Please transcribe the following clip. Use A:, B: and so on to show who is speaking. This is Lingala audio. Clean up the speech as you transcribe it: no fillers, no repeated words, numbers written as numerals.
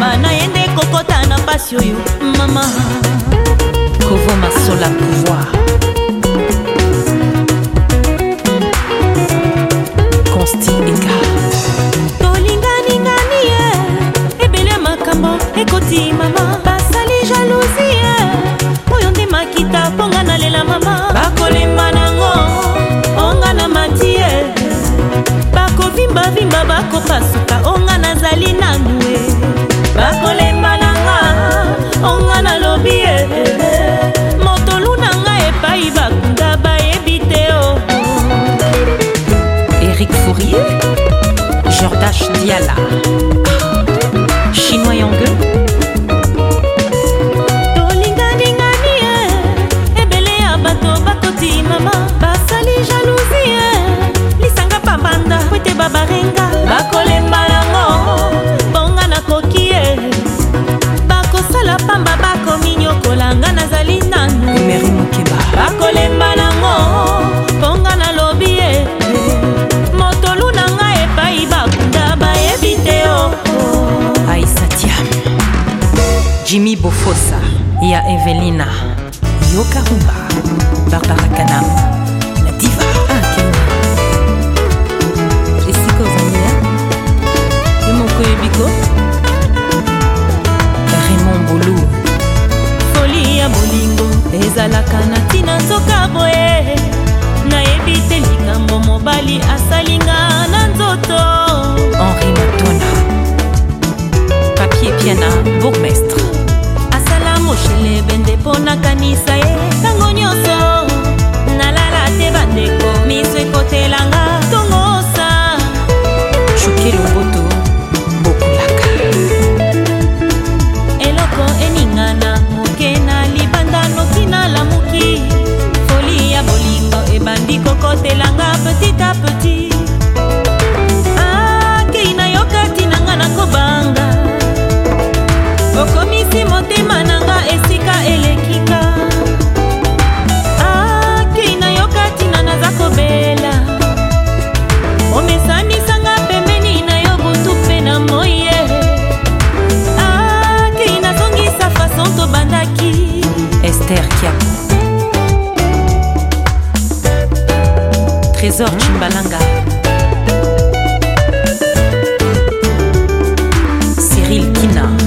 A: nayende kokota na pasi oyo mama
B: Kovo Masola pouvoir Consti Eka
A: tolinganingani ebele makambo ekoti mama basali jalousie oyo nde makita mponga nalela mama bakolemba nango onga na matie bakovimbavimba bakopasuka onga nazali nanue bakolemba nanga onga nalobi motolu nanga epai bakunda bayebi te o
B: Eric Fourier Jordache Diala Chinois Yongue
A: tolinganingani ebele ya bato bakoti mama basali jalousie lisanga pambanda kwete babarenga bakolemba nango bonga nakoki bakosala pamba bakominyokolanga nazali nanu
B: Emery Mokeba
A: bakolemba nango bonga nalobi motolu nanga epai bakunda bayebi te o
B: Aïssa Thiam Jimmy Bofosa Ya Evelina Yoka Rumba Barbara Kanam La diva
A: esika ozangia yo moko yebiko
B: Raymond Boulou
A: foli ya bolingo ezalaka na ntina nzoka boye nayebi te likambo mobali asalinga na nzoto
B: Henri Matona Papier Piana Bourgmestre
A: asala moshelebe nde mpo nakanisa ye ntango nyonso nalala te bandeko miso ekotelanga tongosa
B: Chouke Loboto Bokulaka
A: eloko eningana moke na libanda noki nalamuki foli ya bolingo ebandi kokotelanga petit a petit akei nayoka tinanga nakobanga okomisi motema nanga esika elekinga akei nayoka tina naza kobela omesanisanga pembeni na yo butu mpe na moye akei nazongisa fason tobandaki
B: Esther Kiapo Trésor Chimbalanga Cyril Kina